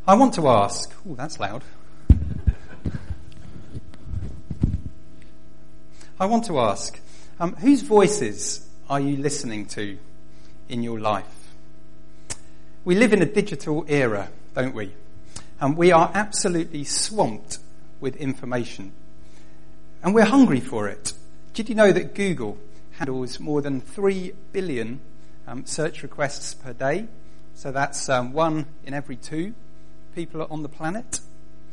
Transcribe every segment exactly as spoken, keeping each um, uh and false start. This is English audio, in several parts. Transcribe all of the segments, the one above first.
I want to ask, oh, that's loud. I want to ask, um, whose voices are you listening to in your life? We live in a digital era, don't we? And we are absolutely swamped with information. And we're hungry for it. Did you know that Google handles more than three billion um, search requests per day? So that's um, one in every two people on the planet.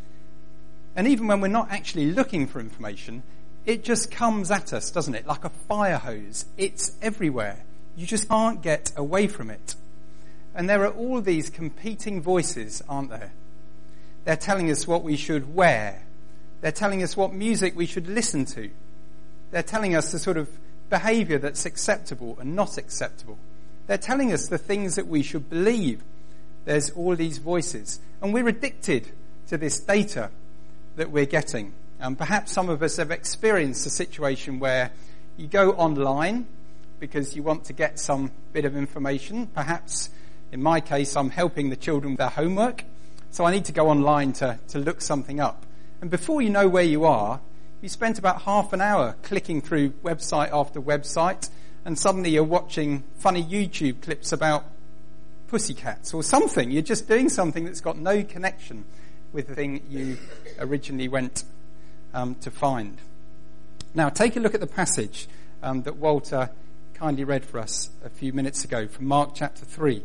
And even when we're not actually looking for information, it just comes at us, doesn't it? Like a fire hose. It's everywhere. You just can't get away from it. And there are all these competing voices, aren't there? They're telling us what we should wear. They're telling us what music we should listen to. They're telling us the sort of behaviour that's acceptable and not acceptable. They're telling us the things that we should believe. There's all these voices. And we're addicted to this data that we're getting. And perhaps some of us have experienced a situation where you go online because you want to get some bit of information. Perhaps, in my case, I'm helping the children with their homework. So I need to go online to, to look something up. And before you know where you are, you spent about half an hour clicking through website after website, and suddenly you're watching funny YouTube clips about pussycats or something. You're just doing something that's got no connection with the thing you originally went um, to find. Now, take a look at the passage um, that Walter kindly read for us a few minutes ago from Mark chapter three.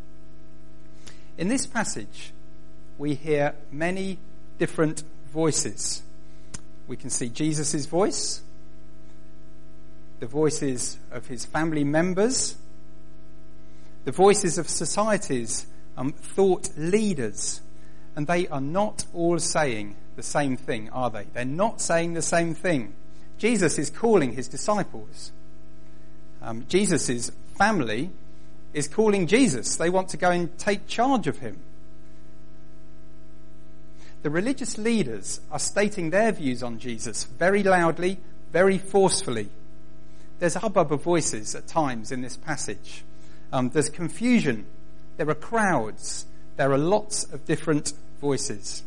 In this passage, we hear many different voices. We can see Jesus' voice, the voices of his family members, the voices of society's um, thought leaders, and they are not all saying the same thing, are they? They're not saying the same thing. Jesus is calling his disciples. Um, Jesus' family is calling Jesus. They want to go and take charge of him. The religious leaders are stating their views on Jesus very loudly, very forcefully. There's a hubbub of voices at times in this passage. Um, there's confusion. There are crowds. There are lots of different voices.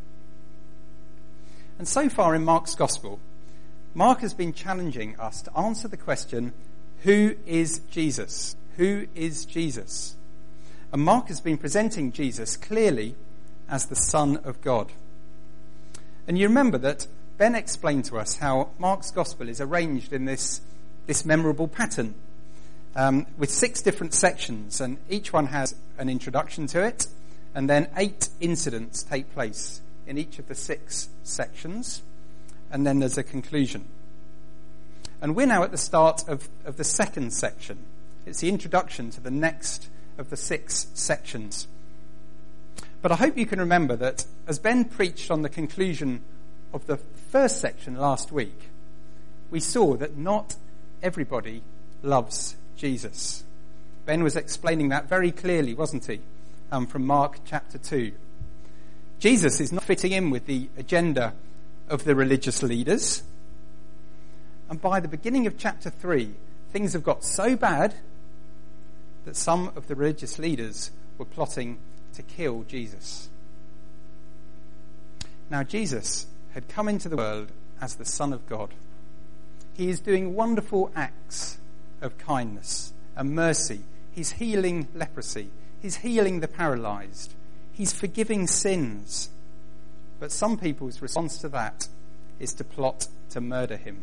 And so far in Mark's Gospel, Mark has been challenging us to answer the question, who is Jesus? Who is Jesus? And Mark has been presenting Jesus clearly as the Son of God. And you remember that Ben explained to us how Mark's Gospel is arranged in this, this memorable pattern um, with six different sections, and each one has an introduction to it, and then eight incidents take place in each of the six sections, and then there's a conclusion. And we're now at the start of, of the second section. It's the introduction to the next of the six sections. But I hope you can remember that as Ben preached on the conclusion of the first section last week, we saw that not everybody loves Jesus. Ben was explaining that very clearly, wasn't he, um, from Mark chapter two. Jesus is not fitting in with the agenda of the religious leaders. And by the beginning of chapter three, things have got so bad that some of the religious leaders were plotting to kill Jesus. Now, Jesus had come into the world as the Son of God. He is doing wonderful acts of kindness and mercy. He's healing leprosy. He's healing the paralyzed. He's forgiving sins. But some people's response to that is to plot to murder him.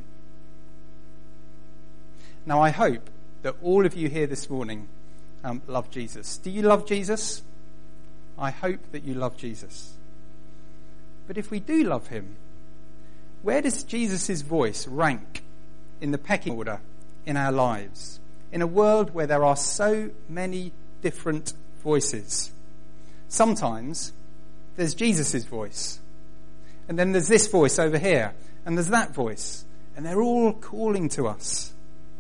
Now, I hope that all of you here this morning um, love Jesus. Do you love Jesus? I hope that you love Jesus. But if we do love him, where does Jesus' voice rank in the pecking order in our lives? In a world where there are so many different voices. Sometimes there's Jesus' voice. And then there's this voice over here. And there's that voice. And they're all calling to us.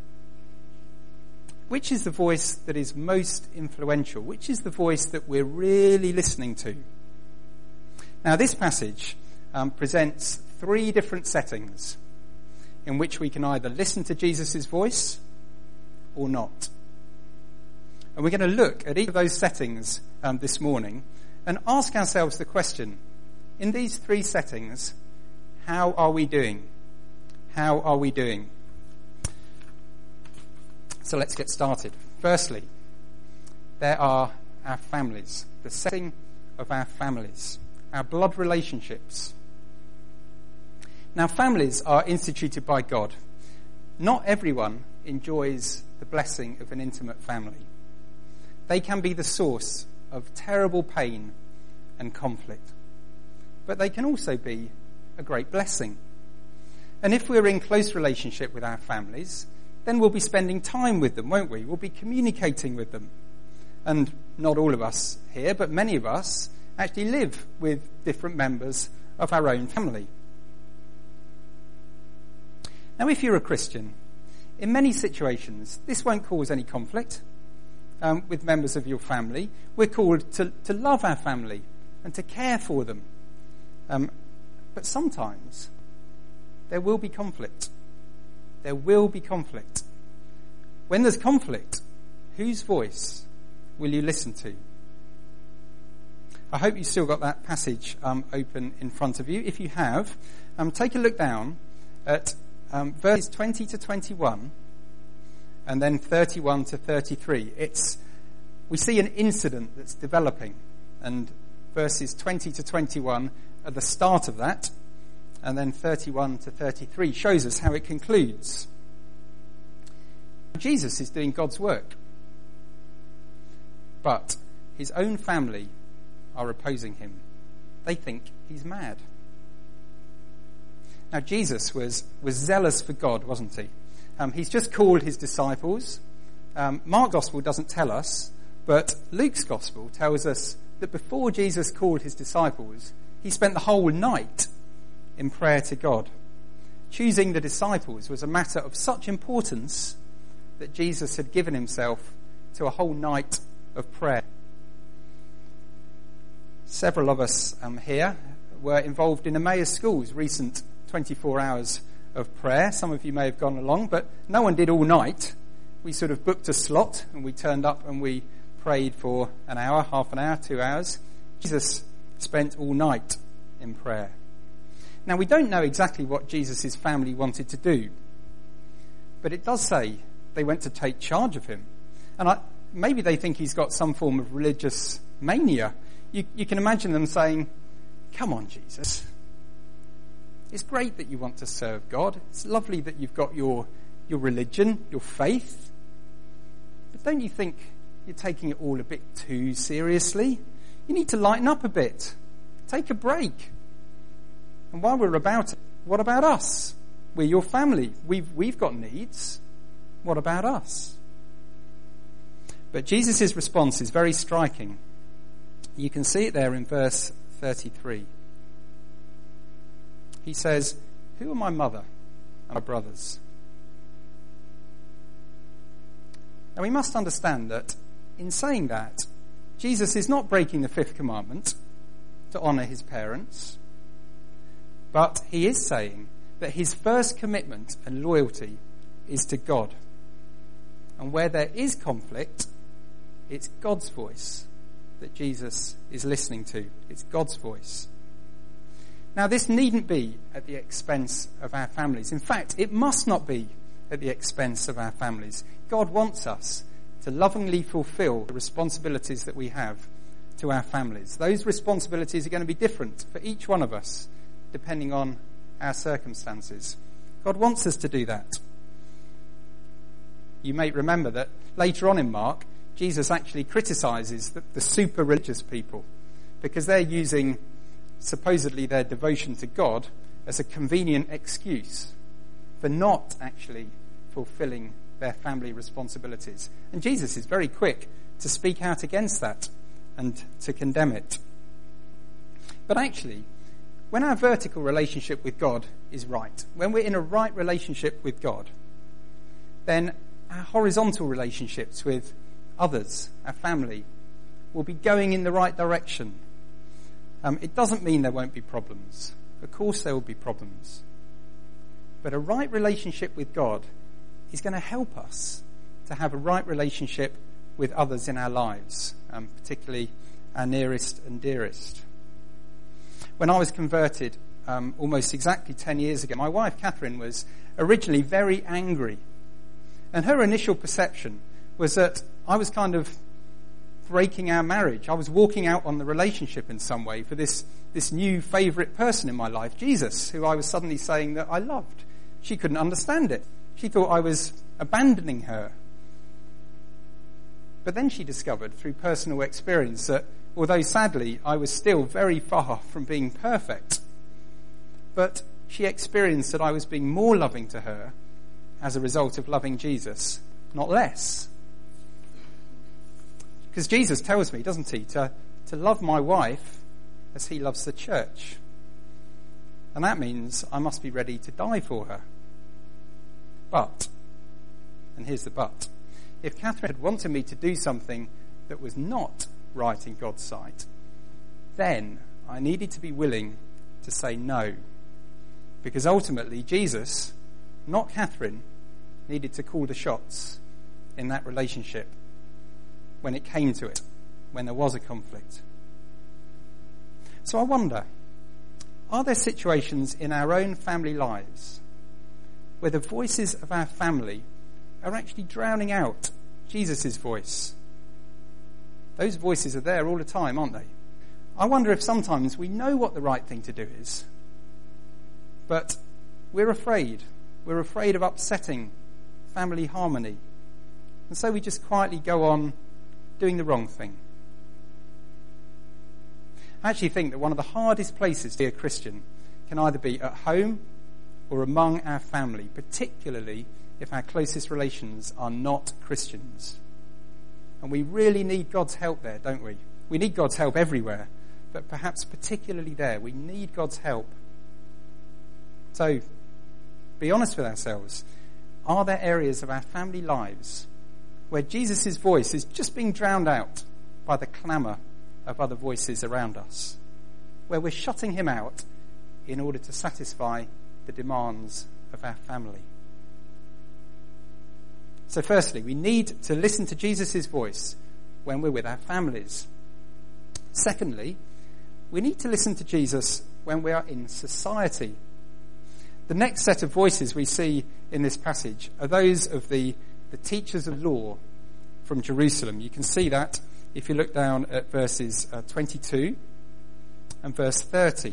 Which is the voice that is most influential? Which is the voice that we're really listening to? Now, this passage um, presents three different settings in which we can either listen to Jesus' voice or not. And we're going to look at each of those settings um, this morning and ask ourselves the question, in these three settings, how are we doing? How are we doing? So let's get started. Firstly, there are our families, the setting of our families, our blood relationships. Now, families are instituted by God. Not everyone enjoys the blessing of an intimate family. They can be the source of terrible pain and conflict. But they can also be a great blessing. And if we're in close relationship with our families, then we'll be spending time with them, won't we? We'll be communicating with them. And not all of us here, but many of us actually live with different members of our own family. Now, if you're a Christian, in many situations, this won't cause any conflict um, with members of your family. We're called to, to love our family and to care for them. Um, but sometimes there will be conflict. There will be conflict. When there's conflict, whose voice will you listen to? I hope you've still got that passage um, open in front of you. If you have, um, take a look down at um, verses twenty to twenty-one and then thirty-one to thirty-three. It's, we see an incident that's developing, and verses twenty to twenty-one are the start of that, and then thirty-one to thirty-three shows us how it concludes. Jesus is doing God's work, but his own family are opposing him. They think he's mad. Now, Jesus was, was zealous for God, wasn't he? Um, he's just called his disciples. Um, Mark's Gospel doesn't tell us, but Luke's Gospel tells us that before Jesus called his disciples, he spent the whole night in prayer to God. Choosing the disciples was a matter of such importance that Jesus had given himself to a whole night of prayer. Several of us um, here were involved in Emmaus School's recent twenty-four hours of prayer. Some of you may have gone along, but no one did all night. We sort of booked a slot and we turned up and we prayed for an hour, half an hour, two hours. Jesus spent all night in prayer. Now, we don't know exactly what Jesus' family wanted to do, but it does say they went to take charge of him. And I, maybe they think he's got some form of religious mania. You, you can imagine them saying, "Come on, Jesus. It's great that you want to serve God. It's lovely that you've got your, your religion, your faith. But don't you think you're taking it all a bit too seriously? You need to lighten up a bit. Take a break. And while we're about it, what about us? We're your family. We've, we've got needs. What about us?" But Jesus' response is very striking. You can see it there in verse thirty-three. He says, "Who are my mother and my brothers?" Now, we must understand that in saying that, Jesus is not breaking the fifth commandment to honour his parents, but he is saying that his first commitment and loyalty is to God. And where there is conflict, it's God's voice that Jesus is listening to. It's God's voice. Now, this needn't be at the expense of our families. In fact, it must not be at the expense of our families. God wants us to lovingly fulfill the responsibilities that we have to our families. Those responsibilities are going to be different for each one of us, depending on our circumstances. God wants us to do that. You may remember that later on in Mark, Jesus actually criticises the, the super religious people because they're using supposedly their devotion to God as a convenient excuse for not actually fulfilling their family responsibilities. And Jesus is very quick to speak out against that and to condemn it. But actually, when our vertical relationship with God is right, when we're in a right relationship with God, then our horizontal relationships with others, our family, will be going in the right direction. Um, it doesn't mean there won't be problems. Of course there will be problems. But a right relationship with God is going to help us to have a right relationship with others in our lives, um, particularly our nearest and dearest. When I was converted um, almost exactly ten years ago, my wife Catherine was originally very angry. And her initial perception was that I was kind of breaking our marriage. I was walking out on the relationship in some way for this, this new favourite person in my life, Jesus, who I was suddenly saying that I loved. She couldn't understand it. She thought I was abandoning her. But then she discovered through personal experience that although sadly I was still very far from being perfect, but she experienced that I was being more loving to her as a result of loving Jesus, not less. Because Jesus tells me, doesn't he, to, to love my wife as he loves the church. And that means I must be ready to die for her. But, and here's the but, if Catherine had wanted me to do something that was not right in God's sight, then I needed to be willing to say no. Because ultimately Jesus, not Catherine, needed to call the shots in that relationship when it came to it, when there was a conflict. So I wonder, are there situations in our own family lives where the voices of our family are actually drowning out Jesus' voice? Those voices are there all the time, aren't they? I wonder if sometimes we know what the right thing to do is, but we're afraid. We're afraid of upsetting family harmony. And so we just quietly go on doing the wrong thing. I actually think that one of the hardest places to be a Christian can either be at home or among our family, particularly if our closest relations are not Christians. And we really need God's help there, don't we? We need God's help everywhere, but perhaps particularly there, we need God's help. So, be honest with ourselves. Are there areas of our family lives where Jesus' voice is just being drowned out by the clamour of other voices around us? Where we're shutting him out in order to satisfy the demands of our family? So firstly, we need to listen to Jesus' voice when we're with our families. Secondly, we need to listen to Jesus when we are in society. The next set of voices we see in this passage are those of the, the teachers of law from Jerusalem. You can see that if you look down at verses uh, twenty-two and verse thirty.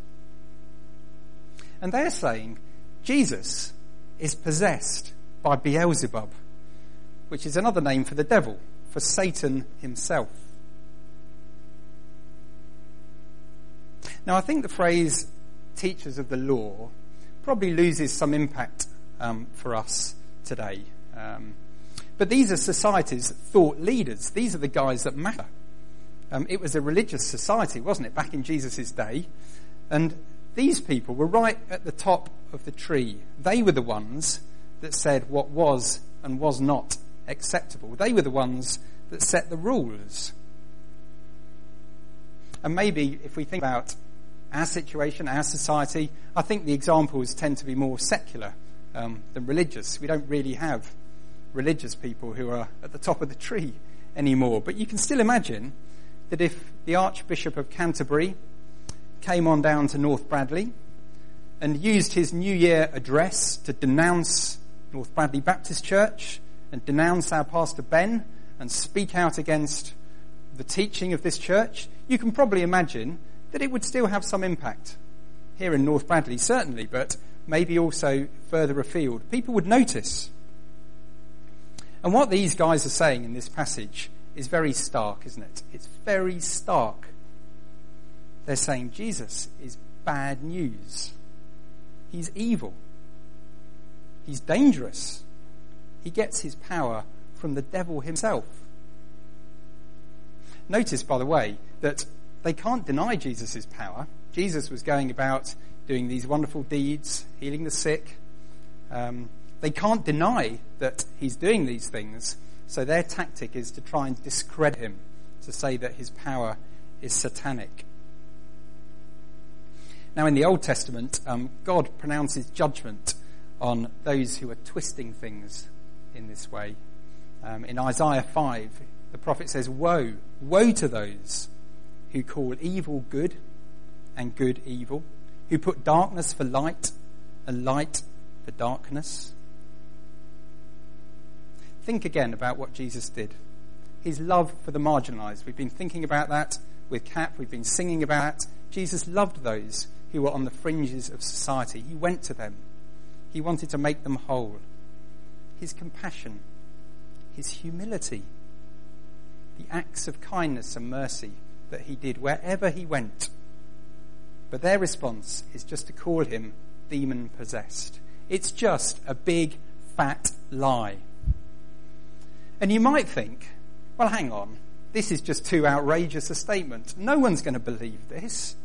And they're saying Jesus is possessed by Beelzebub, which is another name for the devil, for Satan himself. Now, I think the phrase teachers of the law probably loses some impact um, for us today. Um, but these are society's thought leaders. These are the guys that matter. Um, it was a religious society, wasn't it, back in Jesus' day? And these people were right at the top of the tree. They were the ones that said what was and was not acceptable. They were the ones that set the rules. And maybe if we think about our situation, our society, I think the examples tend to be more secular um, than religious. We don't really have religious people who are at the top of the tree anymore. But you can still imagine that if the Archbishop of Canterbury came on down to North Bradley and used his New Year address to denounce North Bradley Baptist Church and denounce our Pastor Ben and speak out against the teaching of this church, you can probably imagine that it would still have some impact here in North Bradley, certainly, but maybe also further afield. People would notice. And what these guys are saying in this passage is very stark, isn't it? It's very stark. They're saying Jesus is bad news. He's evil. He's dangerous. He gets his power from the devil himself. Notice, by the way, that they can't deny Jesus' power. Jesus was going about doing these wonderful deeds, healing the sick. Um, they can't deny that he's doing these things, so their tactic is to try and discredit him, to say that his power is satanic. Now, in the Old Testament, um, God pronounces judgment on those who are twisting things in this way. Um, in Isaiah five, the prophet says, "Woe, woe to those who call evil good and good evil, who put darkness for light and light for darkness. Think again about what Jesus did. His love for the marginalised. We've been thinking about that with Cap. We've been singing about it. Jesus loved those who were on the fringes of society. He went to them. He wanted to make them whole. His compassion, his humility, the acts of kindness and mercy that he did wherever he went. But their response is just to call him demon-possessed. It's just a big, fat lie. And you might think, well, hang on, this is just too outrageous a statement. No one's going to believe this.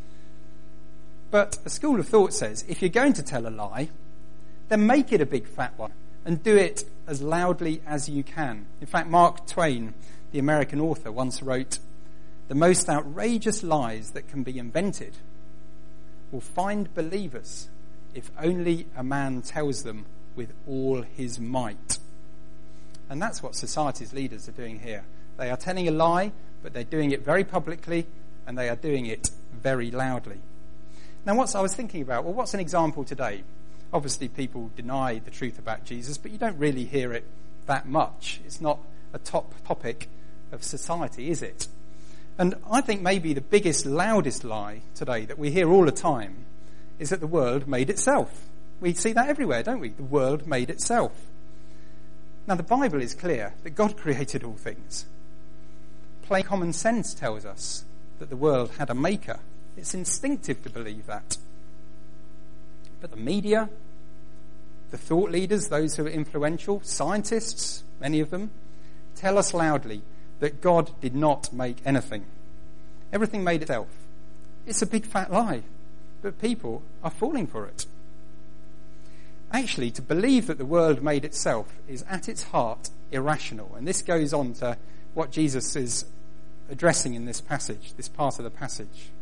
But a school of thought says, if you're going to tell a lie, then make it a big fat one and do it as loudly as you can. In fact, Mark Twain, the American author, once wrote, "The most outrageous lies that can be invented will find believers if only a man tells them with all his might." And that's what society's leaders are doing here. They are telling a lie, but they're doing it very publicly, and they are doing it very loudly. Now, what's I was thinking about, well, what's an example today? Obviously, people deny the truth about Jesus, but you don't really hear it that much. It's not a top topic of society, is it? And I think maybe the biggest, loudest lie today that we hear all the time is that the world made itself. We see that everywhere, don't we? The world made itself. Now, the Bible is clear that God created all things. Plain common sense tells us that the world had a maker. It's instinctive to believe that. But the media, the thought leaders, those who are influential, scientists, many of them, tell us loudly that God did not make anything. Everything made itself. It's a big fat lie, but people are falling for it. Actually, to believe that the world made itself is at its heart irrational. And this goes on to what Jesus is addressing in this passage, this part of the passage.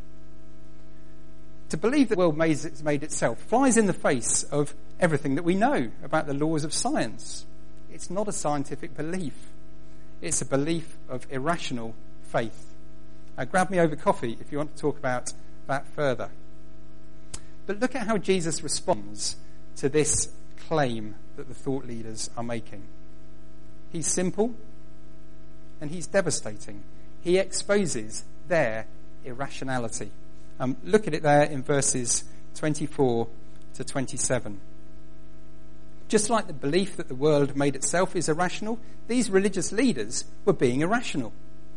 To believe that the world made, made itself flies in the face of everything that we know about the laws of science. It's not a scientific belief. It's a belief of irrational faith. Now, grab me over coffee if you want to talk about that further. But look at how Jesus responds to this claim that the thought leaders are making. He's simple and he's devastating. He exposes their irrationality. Um, look at it there in verses twenty-four to twenty-seven. Just like the belief that the world made itself is irrational, these religious leaders were being irrational.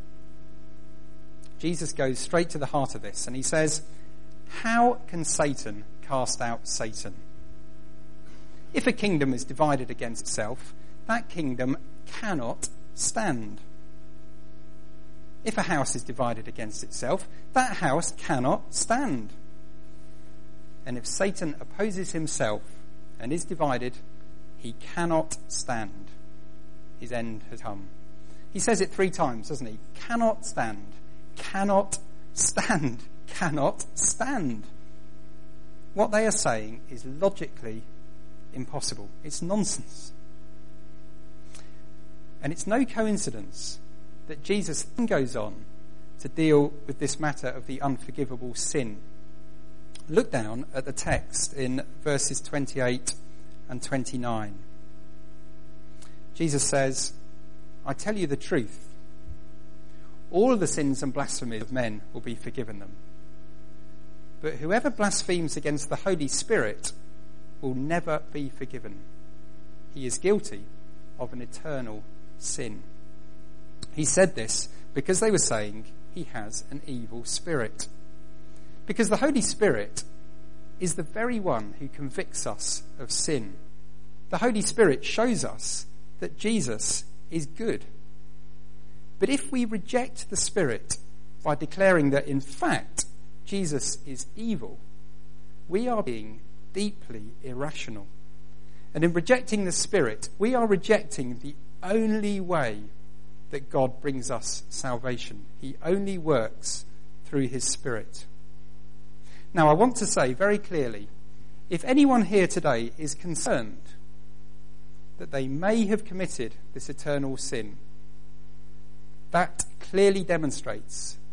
Jesus goes straight to the heart of this and he says, "How can Satan cast out Satan? If a kingdom is divided against itself, that kingdom cannot stand. If a house is divided against itself, that house cannot stand. And if Satan opposes himself and is divided, he cannot stand. His end has come." He says it three times, doesn't he? Cannot stand. Cannot stand. Cannot stand. What they are saying is logically impossible. It's nonsense. And it's no coincidence that Jesus then goes on to deal with this matter of the unforgivable sin. Look down at the text in verses twenty-eight and twenty-nine. Jesus says, "I tell you the truth. All the sins and blasphemies of men will be forgiven them. But whoever blasphemes against the Holy Spirit will never be forgiven. He is guilty of an eternal sin." He said this because they were saying he has an evil spirit. Because the Holy Spirit is the very one who convicts us of sin. The Holy Spirit shows us that Jesus is good. But if we reject the Spirit by declaring that in fact Jesus is evil, we are being deeply irrational. And in rejecting the Spirit, we are rejecting the only way that God brings us salvation. He only works through his Spirit. Now, I want to say very clearly, if anyone here today is concerned that they may have committed this eternal sin, that clearly demonstrates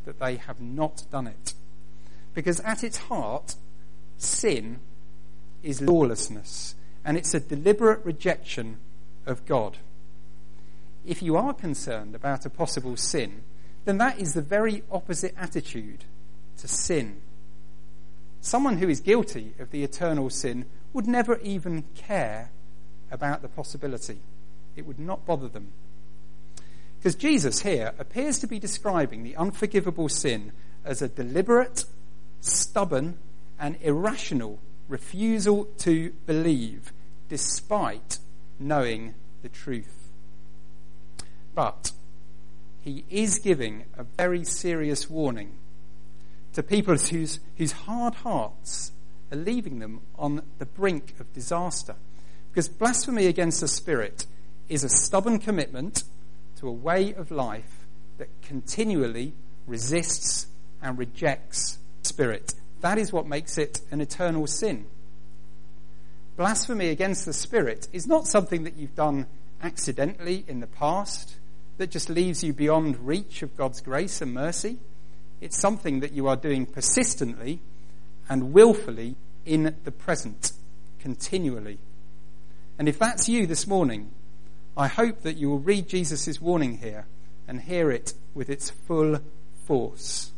that they have not done it. Because at its heart, sin is lawlessness, and it's a deliberate rejection of God. If you are concerned about a possible sin, then that is the very opposite attitude to sin. Someone who is guilty of the eternal sin would never even care about the possibility. It would not bother them. Because Jesus here appears to be describing the unforgivable sin as a deliberate, stubborn, and irrational refusal to believe despite knowing the truth. But he is giving a very serious warning to people whose, whose hard hearts are leaving them on the brink of disaster. Because blasphemy against the Spirit is a stubborn commitment to a way of life that continually resists and rejects Spirit. That is what makes it an eternal sin. Blasphemy against the Spirit is not something that you've done accidentally in the past that just leaves you beyond reach of God's grace and mercy. It's something that you are doing persistently and willfully in the present, continually. And if that's you this morning, I hope that you will read Jesus' warning here and hear it with its full force.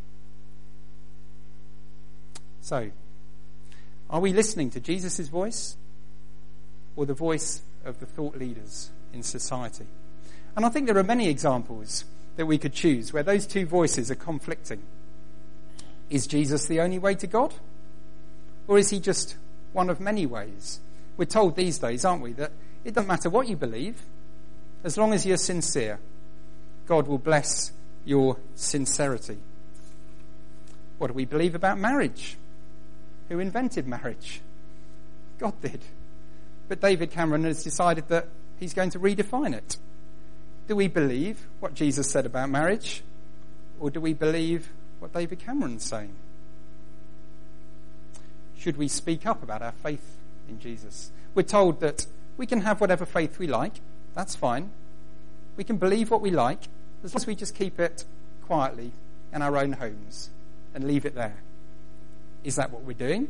So, are we listening to Jesus' voice or the voice of the thought leaders in society? And I think there are many examples that we could choose where those two voices are conflicting. Is Jesus the only way to God? Or is he just one of many ways? We're told these days, aren't we, that it doesn't matter what you believe, as long as you're sincere, God will bless your sincerity. What do we believe about marriage? Who invented marriage? God did. But David Cameron has decided that he's going to redefine it. Do we believe what Jesus said about marriage? Or do we believe what David Cameron's saying? Should we speak up about our faith in Jesus? We're told that we can have whatever faith we like. That's fine. We can believe what we like, as long as we just keep it quietly in our own homes and leave it there. Is that what we're doing?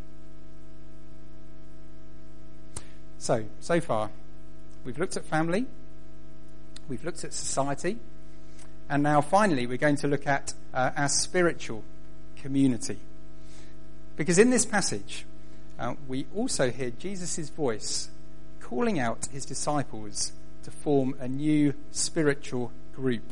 So, so far, we've looked at family, we've looked at society, and now finally we're going to look at uh, our spiritual community. Because in this passage, uh, we also hear Jesus' voice calling out his disciples to form a new spiritual group.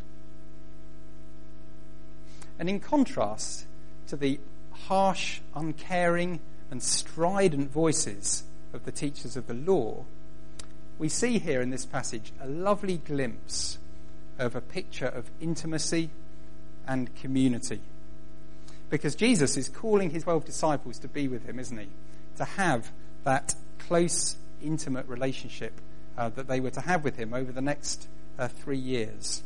And in contrast to the harsh, uncaring, and strident voices of the teachers of the law, we see here in this passage a lovely glimpse of a picture of intimacy and community. Because Jesus is calling his twelve disciples to be with him, isn't he? To have that close, intimate relationship uh, that they were to have with him over the next uh, three years.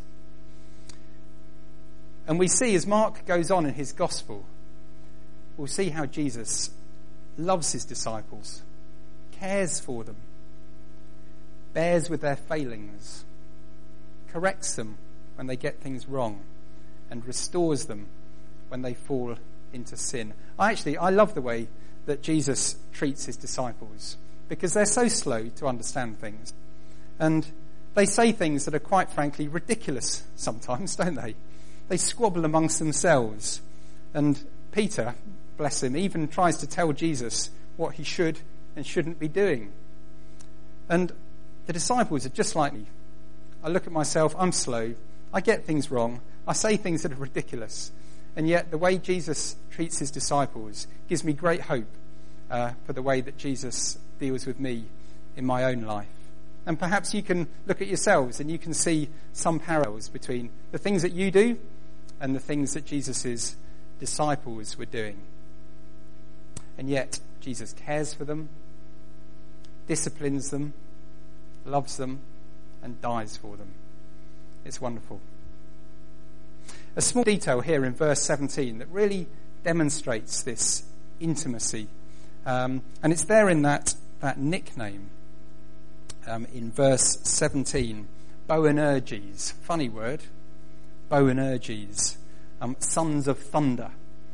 And we see, as Mark goes on in his gospel, we'll see how Jesus loves his disciples, cares for them, bears with their failings, corrects them when they get things wrong, and restores them when they fall into sin. I actually, I love the way that Jesus treats his disciples, because they're so slow to understand things. And they say things that are quite frankly ridiculous sometimes, don't they? They squabble amongst themselves. And Peter, bless him, even tries to tell Jesus what he should and shouldn't be doing. And the disciples are just like me. I look at myself, I'm slow, I get things wrong, I say things that are ridiculous. And yet the way Jesus treats his disciples gives me great hope uh, for the way that Jesus deals with me in my own life. And perhaps you can look at yourselves and you can see some parallels between the things that you do and the things that Jesus' disciples were doing. And yet Jesus cares for them, disciplines them, loves them, and dies for them. It's wonderful. A small detail here in verse seventeen that really demonstrates this intimacy. Um, and it's there in that, that nickname um, in verse seventeen. Boanerges. Funny word. Boanerges. um, sons of thunder.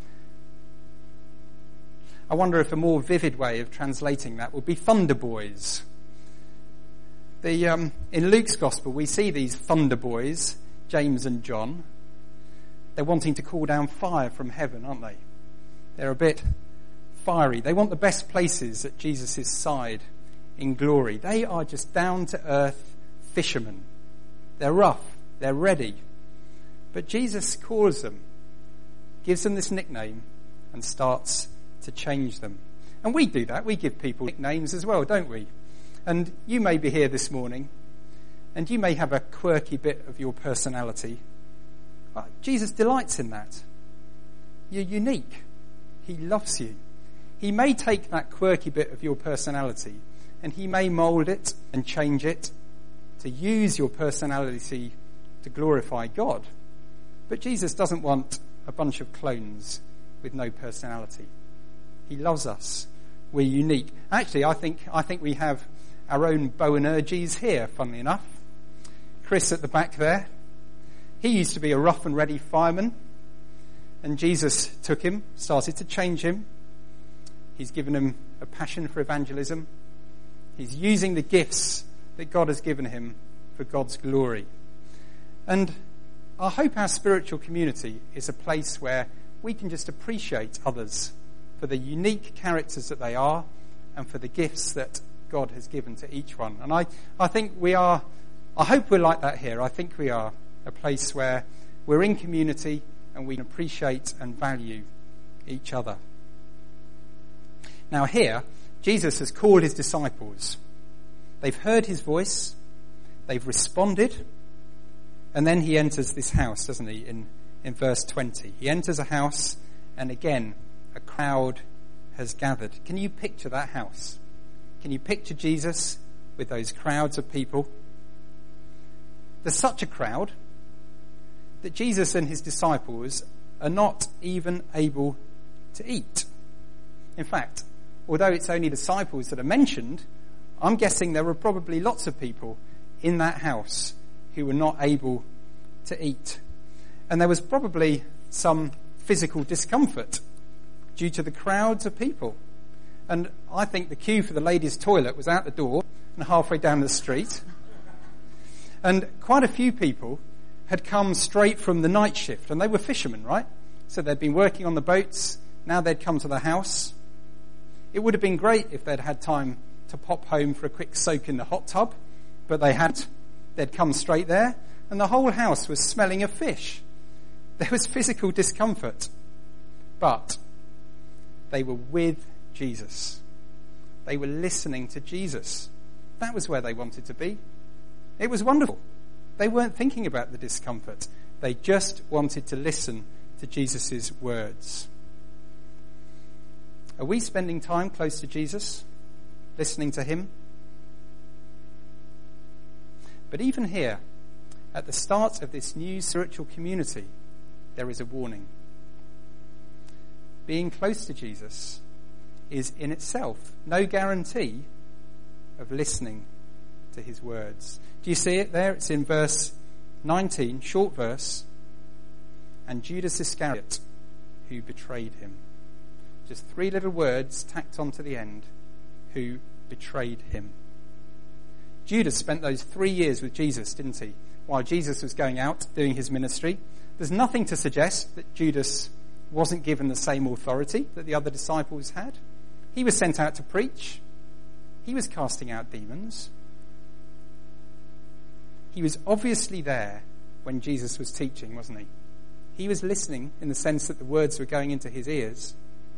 I wonder if a more vivid way of translating that would be thunder boys. The, um, in Luke's gospel, we see these thunder boys, James and John. They're wanting to call down fire from heaven, aren't they? They're a bit fiery. They want the best places at Jesus' side in glory. They are just down-to-earth fishermen. They're rough. They're ready. But Jesus calls them, gives them this nickname, and starts to change them. And we do that. We give people nicknames as well, don't we? And you may be here this morning, and you may have a quirky bit of your personality. But Jesus delights in that. You're unique. He loves you. He may take that quirky bit of your personality, and he may mould it and change it to use your personality to glorify God. But Jesus doesn't want a bunch of clones with no personality. He loves us. We're unique. Actually, I think I think we have our own Boanerges here, funnily enough. Chris at the back there. He used to be a rough and ready fireman, and Jesus took him, started to change him. He's given him a passion for evangelism. He's using the gifts that God has given him for God's glory. And I hope our spiritual community is a place where we can just appreciate others for the unique characters that they are and for the gifts that God has given to each one. And I, I think we are, I hope we're like that here. I think we are a place where we're in community and we can appreciate and value each other. Now here, Jesus has called his disciples. They've heard his voice. They've responded. And then he enters this house, doesn't he, in, in verse twenty. He enters a house, and again, a crowd has gathered. Can you picture that house? Can you picture Jesus with those crowds of people? There's such a crowd that Jesus and his disciples are not even able to eat. In fact, although it's only disciples that are mentioned, I'm guessing there were probably lots of people in that house who were not able to eat. And there was probably some physical discomfort due to the crowds of people. And I think the queue for the ladies' toilet was out the door and halfway down the street. And quite a few people had come straight from the night shift, and they were fishermen, right? So they'd been working on the boats, now they'd come to the house. It would have been great if they'd had time to pop home for a quick soak in the hot tub, but they hadn't. They'd come straight there, and the whole house was smelling of fish. There was physical discomfort, but they were with Jesus. They were listening to Jesus. That was where they wanted to be. It was wonderful. They weren't thinking about the discomfort. They just wanted to listen to Jesus' words. Are we spending time close to Jesus, listening to him? But even here, at the start of this new spiritual community, there is a warning. Being close to Jesus is in itself no guarantee of listening to his words. Do you see it there? It's in verse nineteen, short verse. And Judas Iscariot, who betrayed him. Just three little words tacked onto the end. Who betrayed him. Judas spent those three years with Jesus, didn't he? While Jesus was going out doing his ministry. There's nothing to suggest that Judas wasn't given the same authority that the other disciples had. He was sent out to preach. He was casting out demons. He was obviously there when Jesus was teaching, wasn't he? He was listening in the sense that the words were going into his ears.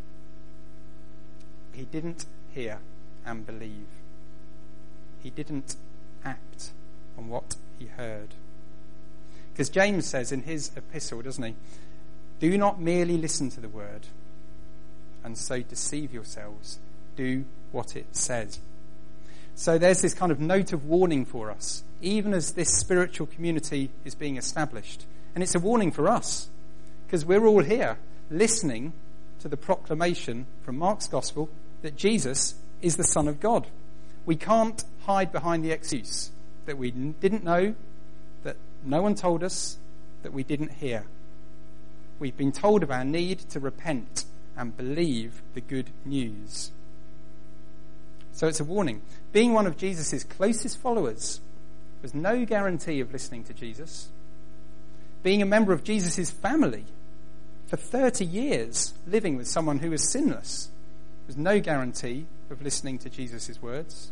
He didn't hear and believe. He didn't act on what he heard. Because James says in his epistle, doesn't he? Do not merely listen to the word and so deceive yourselves. Do what it says. So there's this kind of note of warning for us, even as this spiritual community is being established. And it's a warning for us, because we're all here listening to the proclamation from Mark's Gospel that Jesus is the Son of God. We can't hide behind the excuse that we didn't know, that no one told us, that we didn't hear. we've been told of our need to repent and believe the good news. So it's a warning. Being one of Jesus' closest followers was no guarantee of listening to Jesus. Being a member of Jesus' family for thirty years, living with someone who was sinless, was no guarantee of listening to Jesus' words.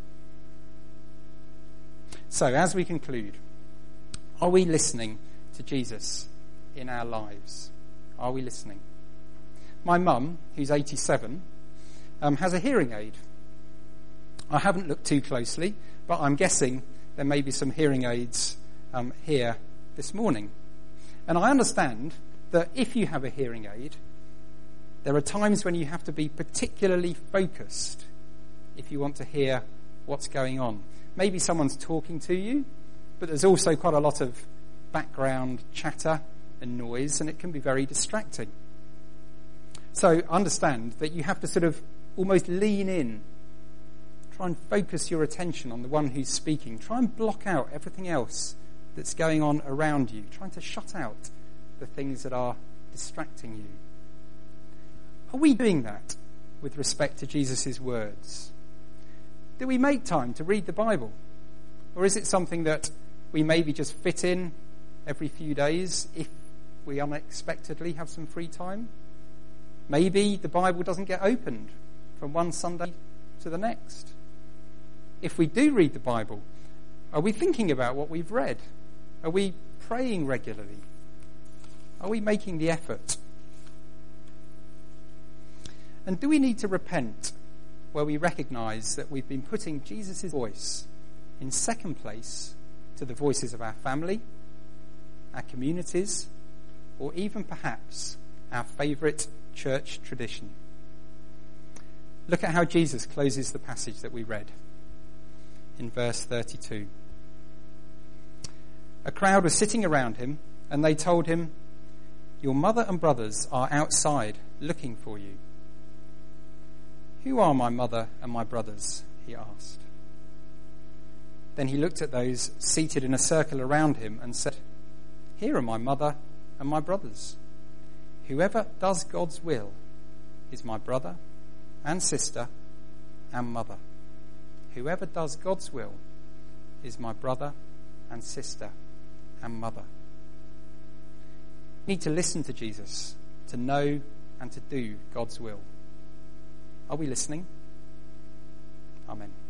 So, as we conclude, are we listening to Jesus in our lives? Are we listening? My mum, who's eighty-seven, um, has a hearing aid. I haven't looked too closely, but I'm guessing there may be some hearing aids um, here this morning. And I understand that if you have a hearing aid, there are times when you have to be particularly focused if you want to hear what's going on. Maybe someone's talking to you, but there's also quite a lot of background chatter and noise, and it can be very distracting. So understand that you have to sort of almost lean in, try and focus your attention on the one who's speaking. Try and block out everything else that's going on around you, trying to shut out the things that are distracting you. Are we doing that with respect to Jesus' words? Do we make time to read the Bible? Or is it something that we maybe just fit in every few days if we unexpectedly have some free time? Maybe the Bible doesn't get opened from one Sunday to the next. If we do read the Bible, are we thinking about what we've read? Are we praying regularly? Are we making the effort? And do we need to repent where we recognise that we've been putting Jesus' voice in second place to the voices of our family, our communities, or even perhaps our favourite church tradition? Look at how Jesus closes the passage that we read in verse thirty-two. A crowd was sitting around him, and they told him, "Your mother and brothers are outside looking for you." "Who are my mother and my brothers?" he asked. Then he looked at those seated in a circle around him and said, "Here are my mother and my brothers. Whoever does God's will is my brother and sister and mother. Whoever does God's will is my brother and sister and mother." We need to listen to Jesus, to know and to do God's will. Are we listening? Amen.